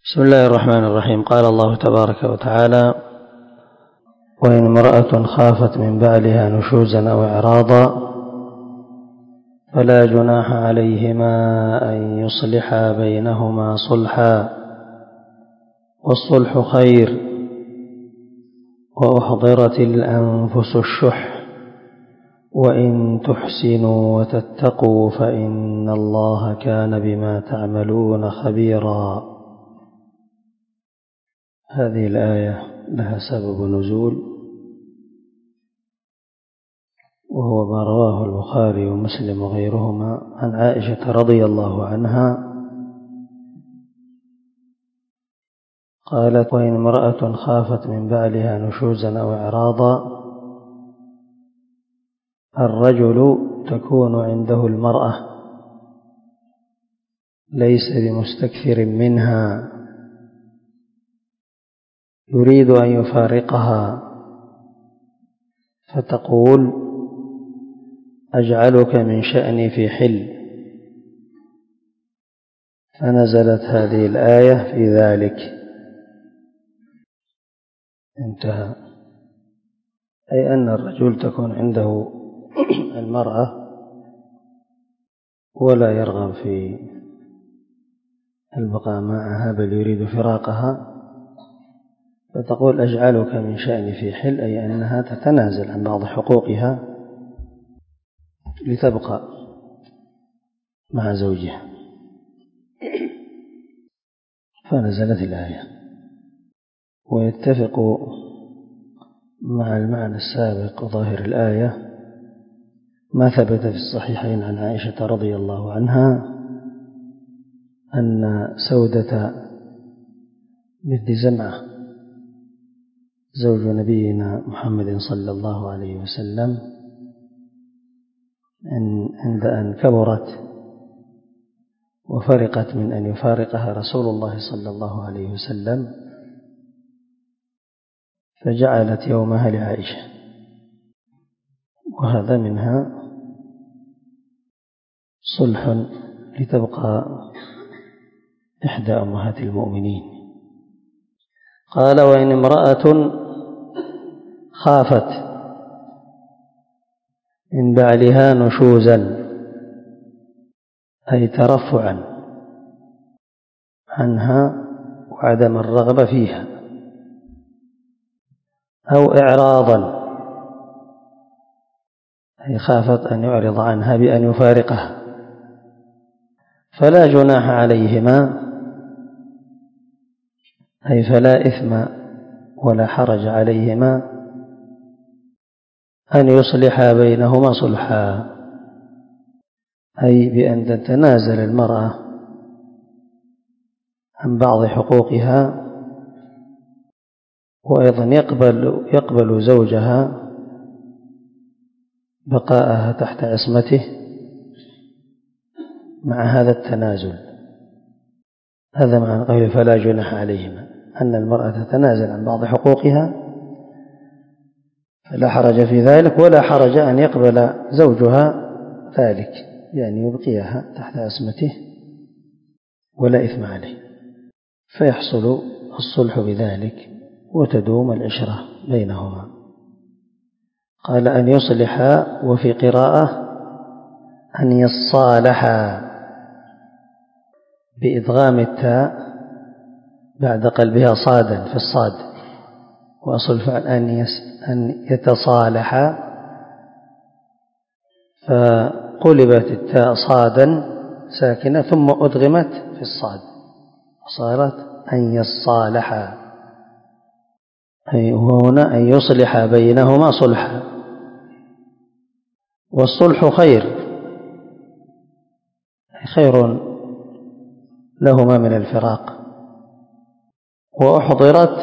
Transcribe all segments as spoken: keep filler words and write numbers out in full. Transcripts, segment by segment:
بسم الله الرحمن الرحيم. قال الله تبارك وتعالى: وإن امرأة خافت من بعلها نشوزا أو إعراضا فلا جناح عليهما أن يصلحا بينهما صلحا والصلح خير وأحضرت الأنفس الشح وإن تحسنوا وتتقوا فإن الله كان بما تعملون خبيرا. هذه الآية لها سبب نزول، وهو ما رواه البخاري ومسلم وغيرهما عن عائشة رضي الله عنها قالت: وإن امرأة خافت من بعلها نشوزا أو إعراضا، الرجل تكون عنده المرأة ليس بمستكثر منها، يريد أن يفارقها فتقول: أجعلك من شأني في حل، فنزلت هذه الآية في ذلك. انتهى. أي أن الرجل تكون عنده المرأة ولا يرغب في البقاء معها بل يريد فراقها، فتقول: أجعلك من شأني في حل، أي أنها تتنازل عن بعض حقوقها لتبقى مع زوجها. فنزلت الآية، ويتفق مع المعنى السابق وظاهر الآية ما ثبت في الصحيحين عن عائشة رضي الله عنها أن سودة بنت زمعة زوج نبينا محمد صلى الله عليه وسلم عند أن كبرت وفرقت من أن يفارقها رسول الله صلى الله عليه وسلم، فجعلت يومها لعائشة، وهذا منها صلح لتبقى إحدى أمهات المؤمنين. قال: وإن امرأة خافت من بعلها نشوزا، أي ترفعا عنها وعدم الرغبة فيها، أو إعراضا، أي خافت أن يعرض عنها بأن يفارقها، فلا جناح عليهما، أي فلا إثم ولا حرج عليهما أن يصلحا بينهما صلحا، أي بأن تتنازل المرأة عن بعض حقوقها، وأيضا يقبل, يقبل زوجها بقاءها تحت عصمته مع هذا التنازل. هذا معنى قوله فلا جناح عليهما، أن المرأة تتنازل عن بعض حقوقها فلا حرج في ذلك، ولا حرج أن يقبل زوجها ذلك، يعني يبقيها تحت عصمته ولا إثم عليه، فيحصل الصلح بذلك وتدوم العشرة بينهما. قال: أن يصلحا، وفي قراءة أن يصالحا بإدغام التاء بعد قلبها صادا في الصاد، وأصل فعل أن أن يتصالحا، فقلبت التاء صادا ساكنة ثم أدغمت في الصاد صارت أن يصالحا، أي هنا أن يصلح بينهما صلحا. والصلح خير، خير لهما من الفراق. وأحضرت،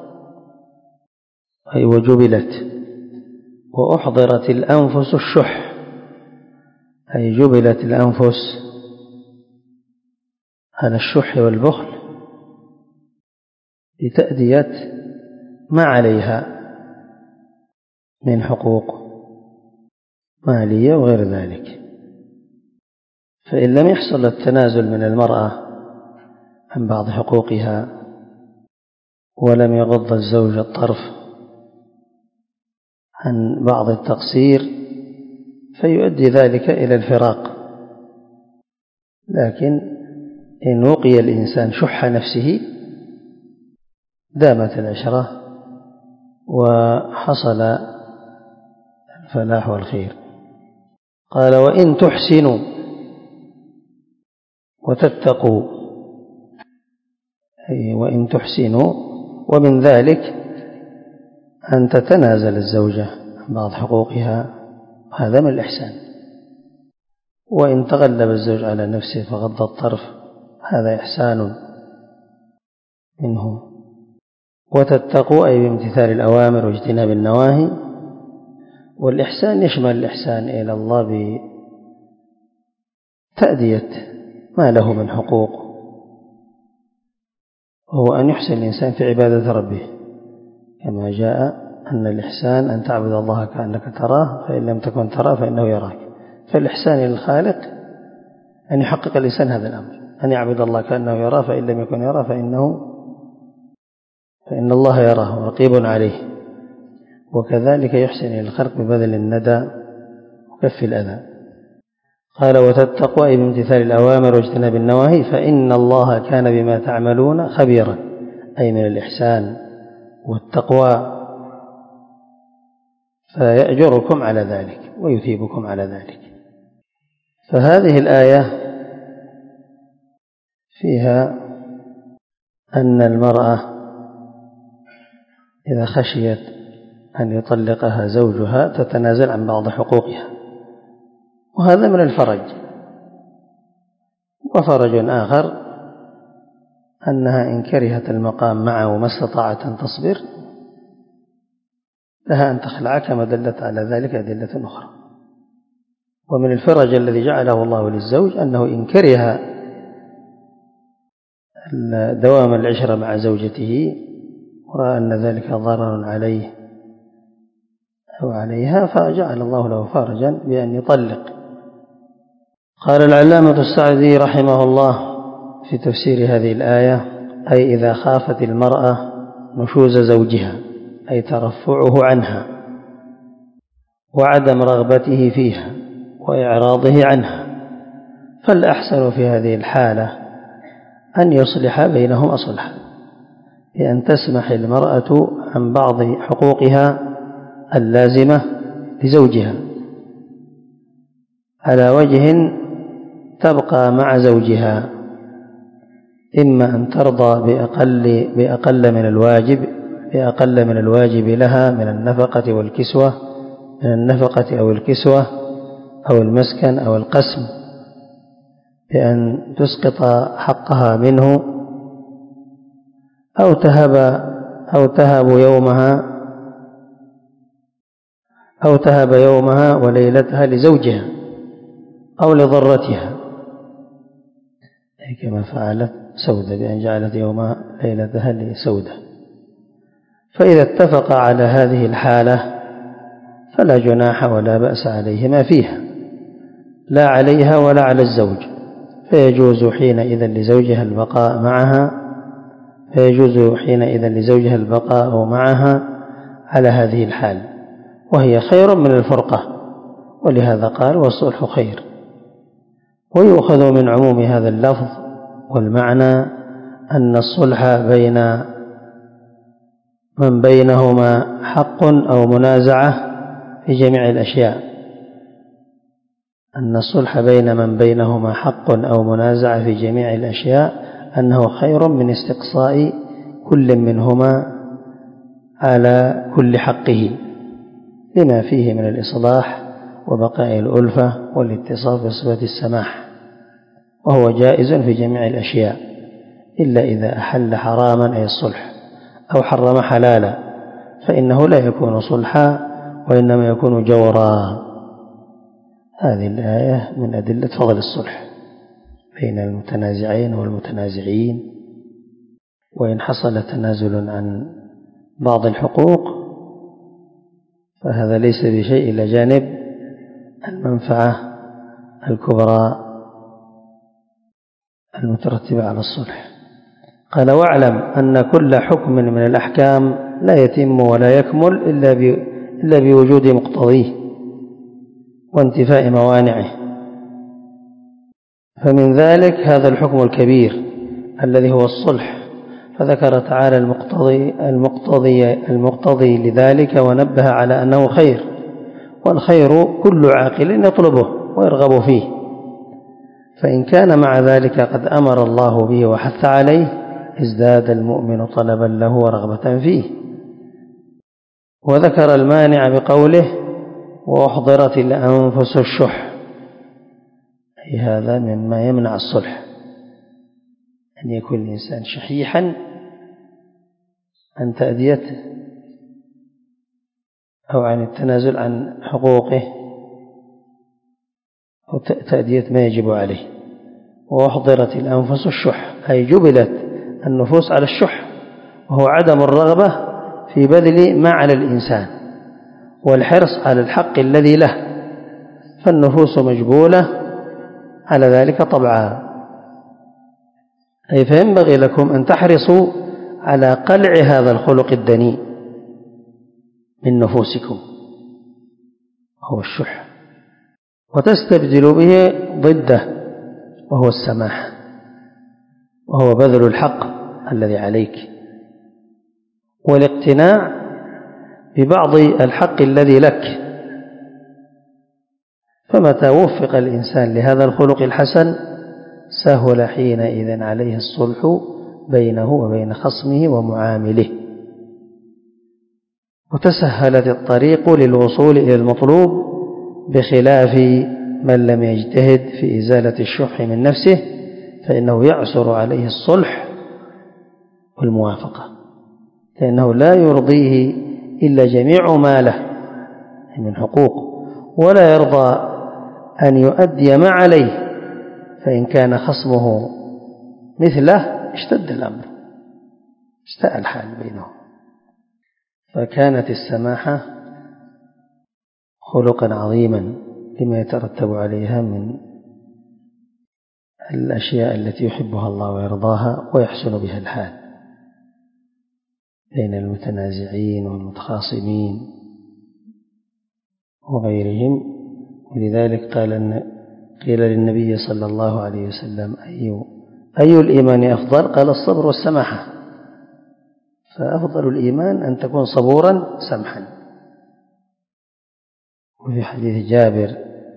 أي وجبلت، وأحضرت الأنفس الشح، أي جبلت الأنفس على الشح والبخل لتأدية ما عليها من حقوق مالية وغير ذلك. فإن لم يحصل التنازل من المرأة عن بعض حقوقها ولم يغض الزوج الطرف عن بعض التقصير فيؤدي ذلك إلى الفراق. لكن إن وقي الإنسان شح نفسه دامت العشرة وحصل الفلاح والخير. قال: وإن تحسنوا وتتقوا، أي وإن تحسنوا، ومن ذلك أن تتنازل الزوجة عن بعض حقوقها، هذا من الإحسان. وإن تغلب الزوج على نفسه فغض الطرف، هذا إحسان منه. وتتقوا أي بامتثال الأوامر واجتناب النواهي. والإحسان يشمل الإحسان إلى الله بتأدية ما له من حقوق، وهو أن يحسن الإنسان في عبادة ربه، كما جاء أن الإحسان أن تعبد الله كأنك تراه فإن لم تكن تراه فإنه يراك. فالإحسان إلى الخالق أن يحقق الإنسان هذا الأمر، أن يعبد الله كأنه يراه فإن لم يكن يراه فإنه فإن الله يراه رقيب عليه. وكذلك يحسن إلى الخلق ببذل الندى وكف الأذى. قال: وتتقوا أي بامتثال الأوامر واجتناب النواهي فإن الله كان بما تعملون خبيرا، أي من الإحسان والتقوى، فيأجركم على ذلك ويثيبكم على ذلك. فهذه الآية فيها أن المرأة إذا خشيت أن يطلقها زوجها تتنازل عن بعض حقوقها، وهذا من الفرج. وفرج آخر أنها إن كرهت المقام معه وما استطاعت أن تصبر لها أن تخلع، كما دلت على ذلك أدلة أخرى. ومن الفرج الذي جعله الله للزوج أنه إن كره دوام العشرة مع زوجته ورأى أن ذلك ضرر عليه أو عليها فجعل الله له فرجا بأن يطلق. قال العلامة السعدي رحمه الله في تفسير هذه الآية: أي إذا خافت المرأة نشوز زوجها، أي ترفعه عنها وعدم رغبته فيها وإعراضه عنها، فالأحسن في هذه الحالة أن يصلح بينهم صلحا، بأن تسمح المرأة عن بعض حقوقها اللازمة لزوجها على وجه تبقى مع زوجها، إما أن ترضى بأقل, بأقل من الواجب بأقل من الواجب لها من النفقة والكسوة من النفقة أو الكسوة أو المسكن أو القسم، بأن تسقط حقها منه، أو تهب أو تهب يومها أو تهب يومها وليلتها لزوجها أو لضرتها، كما فعلت سودة بأن جعلت يومها ليلتها لسودة. فإذا اتفق على هذه الحالة فلا جناح ولا بأس عليهما فيها، لا عليها ولا على الزوج، فيجوز حينئذ لزوجها البقاء معها فيجوز حينئذ لزوجها البقاء معها على هذه الحال، وهي خير من الفرقة، ولهذا قال: والصلح خير. ويؤخذ من عموم هذا اللفظ والمعنى أن الصلح بين من بينهما حق أو منازعة في جميع الأشياء أن الصلح بين من بينهما حق أو منازعة في جميع الأشياء أنه خير من استقصاء كل منهما على كل حقه، لما فيه من الإصلاح وبقاء الألفة والاتصاف بصفة السماح، وهو جائز في جميع الأشياء إلا إذا أحل حراما أي الصلح أو حرم حلالا، فإنه لا يكون صلحا وإنما يكون جورا. هذه الآية من أدلة فضل الصلح بين المتنازعين والمتنازعين. وإن حصل تنازل عن بعض الحقوق فهذا ليس بشيء إلا جانب المنفعة الكبرى المترتبة على الصلح. قال: واعلم أن كل حكم من الأحكام لا يتم ولا يكمل إلا بوجود مقتضيه وانتفاء موانعه، فمن ذلك هذا الحكم الكبير الذي هو الصلح، فذكر تعالى المقتضي, المقتضي, المقتضي لذلك، ونبه على أنه خير، والخير كل عاقل يطلبه ويرغب فيه، فإن كان مع ذلك قد أمر الله به وحث عليه ازداد المؤمن طلبا له ورغبة فيه. وذكر المانع بقوله: وأحضرت الأنفس الشح، أي هذا مما يمنع الصلح، أن يكون الإنسان شحيحا عن تأديته أو عن التنازل عن حقوقه أو تأدية ما يجب عليه. وأحضرت الأنفس الشح، أي جبلت النفوس على الشح، وهو عدم الرغبة في بذل ما على الإنسان والحرص على الحق الذي له، فالنفوس مجبولة على ذلك طبعا. أي فينبغي لكم أن تحرصوا على قلع هذا الخلق الدنيء من نفوسكم، هو الشح، وتستبدلوا به ضده، وهو السماح، وهو بذل الحق الذي عليك والاقتناع ببعض الحق الذي لك. فمتى وفق الإنسان لهذا الخلق الحسن سهل حينئذ عليه الصلح بينه وبين خصمه ومعامله، وتسهلت الطريق للوصول إلى المطلوب، بخلاف من لم يجتهد في إزالة الشح من نفسه، فإنه يعسر عليه الصلح والموافقة، لأنه لا يرضيه إلا جميع ما له من حقوق، ولا يرضى أن يؤدي ما عليه، فإن كان خصمه مثله اشتد الأمر، اشتاء الحال بينهم. فكانت السماحة خلقا عظيما لما يترتب عليها من الأشياء التي يحبها الله ويرضاها ويحسن بها الحال بين المتنازعين والمتخاصمين وغيرهم. ولذلك قال أن قيل للنبي صلى الله عليه وسلم: أي, أي الإيمان أفضل؟ قال: الصبر والسماحة. فأفضل الإيمان أن تكون صبورا سمحا. وفي حديث جابر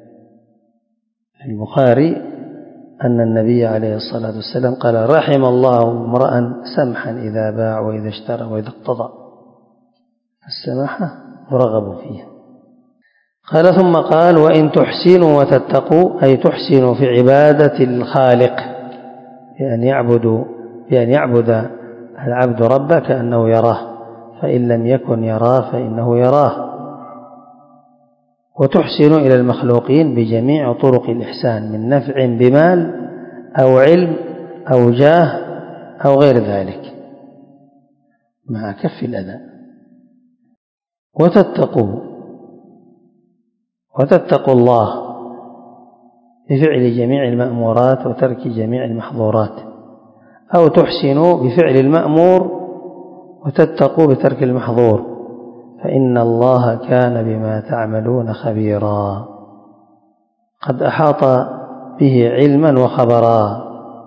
البخاري أن النبي عليه الصلاة والسلام قال: رحم الله امرأ سمحا إذا باع وإذا اشترى وإذا اقتضى. السماحة مرغب فيها. قال ثم قال: وإن تحسنوا وتتقوا، أي تحسنوا في عبادة الخالق، بأن يعبد بأن يعبد العبد ربه كأنه يراه، فإن لم يكن يراه فإنه يراه. وتحسنوا إلى المخلوقين بجميع طرق الإحسان، من نفع بمال أو علم أو جاه أو غير ذلك، مع كف الأذى. وتتقوا وتتقوا الله بفعل جميع المأمورات وترك جميع المحظورات، أو تحسنوا بفعل المأمور وتتقوا بترك المحظور، فإن الله كان بما تعملون خبيرا، قد أحاط به علما وخبرا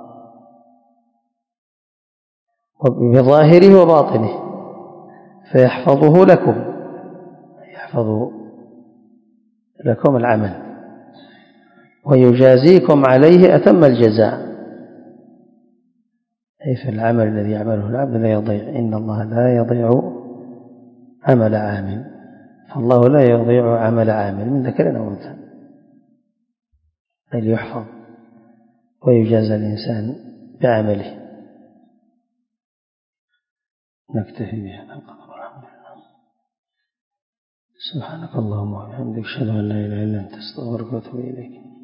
بظاهره وباطنه، فيحفظه لكم، يحفظ لكم العمل ويجازيكم عليه أتم الجزاء، أي في العمل الذي يعمله العبد لا يضيع، إن الله لا يضيع عمل عامل، فالله لا يضيع عمل عامل من ذكر أو أنثى، بل يحفظ ويجازى الإنسان بعمله. نكتفي بهذا القدر، والحمد لله. سبحانك اللهم وبحمدك، أشهد أن لا إله إلا أنت، أستغفرك وأتوب إليك.